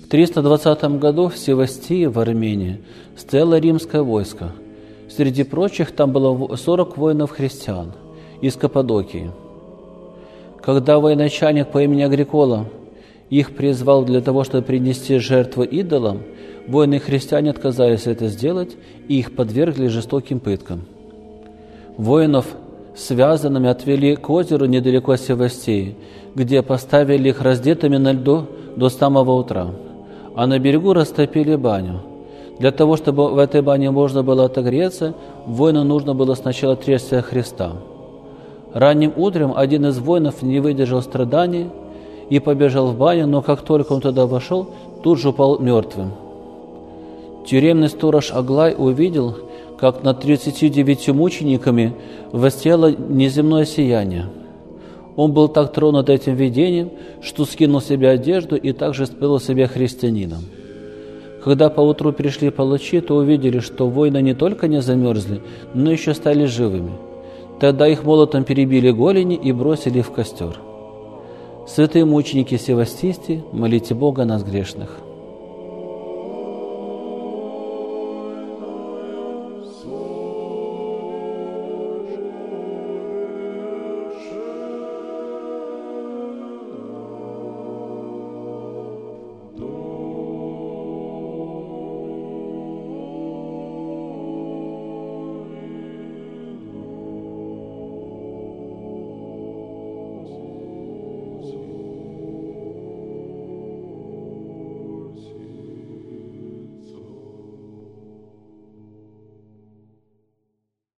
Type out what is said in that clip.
В 320 году в Севастии, в Армении, стояло римское войско. Среди прочих там было 40 воинов-христиан из Каппадокии. Когда военачальник по имени Агрикола их призвал для того, чтобы принести жертву идолам, воины-христиане отказались это сделать, и их подвергли жестоким пыткам. Воинов связанными отвели к озеру недалеко от Севастии, где поставили их раздетыми на льду до самого утра, а на берегу растопили баню. Для того, чтобы в этой бане можно было отогреться, воину нужно было сначала трясти Христа. Ранним утром один из воинов не выдержал страданий и побежал в баню, но как только он туда вошел, тут же упал мертвым. Тюремный сторож Аглай увидел, как над 39 мучениками воссияло неземное сияние. Он был так тронут этим видением, что скинул с себя одежду и также спел себя христианином. Когда поутру пришли палачи, то увидели, что воины не только не замерзли, но еще стали живыми. Тогда их молотом перебили голени и бросили в костер. Святые мученики севастийские, молите Бога нас грешных.